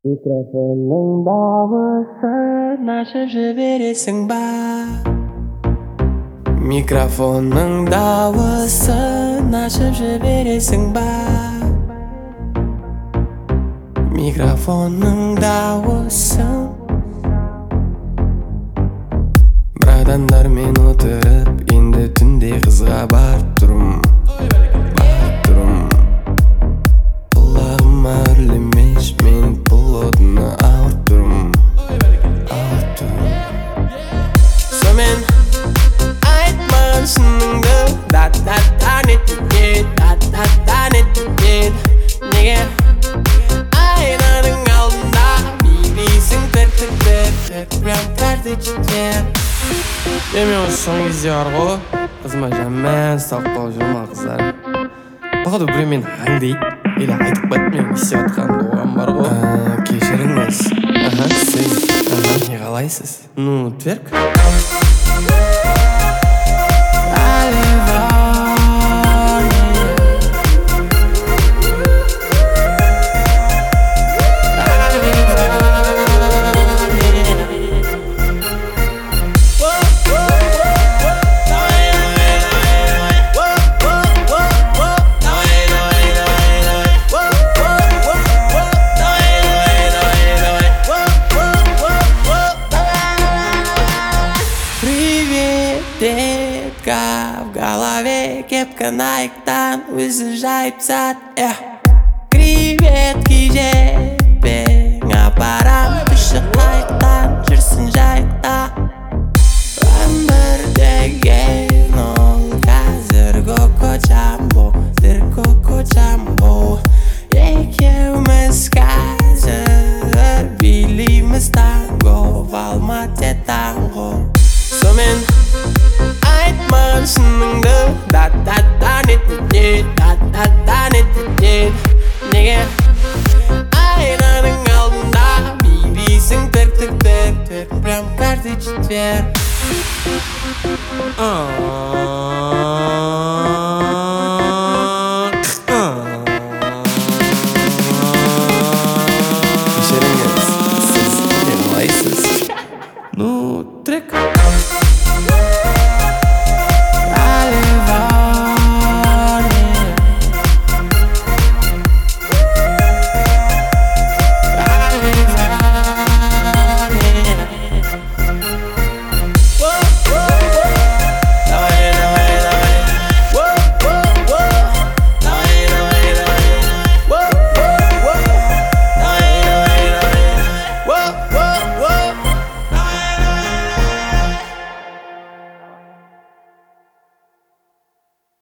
Mikrofonның дауысын ашып жібересің ба? Микрофонның дауысын ашып жібересің ба? Микрофонның дауысын бір адамдармен отырып, енді түнде қызға барып тұрым. Құлағыма үрлемеш, мен бұл отына ауырып тұрым. Сонымен айтмаған шыныңды, да-да-да неткен, да-да-да неткен. Неге айнаның алдында билейсің тік-тік-тік, прям каждый четверг. Мен осы соңғы кезде бар ғой, қызыма жаман салып қалып жүрмін ал қыздар. Походу біреумен аңдайды или айтып қойды мен не істеп жатқанымды, оған бар ғой. Кешіріңіз. Сіз не қалайсыз? Ну, тверк. Детка, в голове кепка Найктан, өзі жайып сат. Креветки жеп апарам, күші қайықтан жүрсін жайықта. Өмір деген ол қазір Коко Джамбо, екеуміз қазір билейміз танго, в Алматы танго. Сонымен айтмаған шыныңды, да-да-да неткен, да-да-да неткен. Неге айнаның алдында билейсің тік-тік-тік, прям каждый четверг.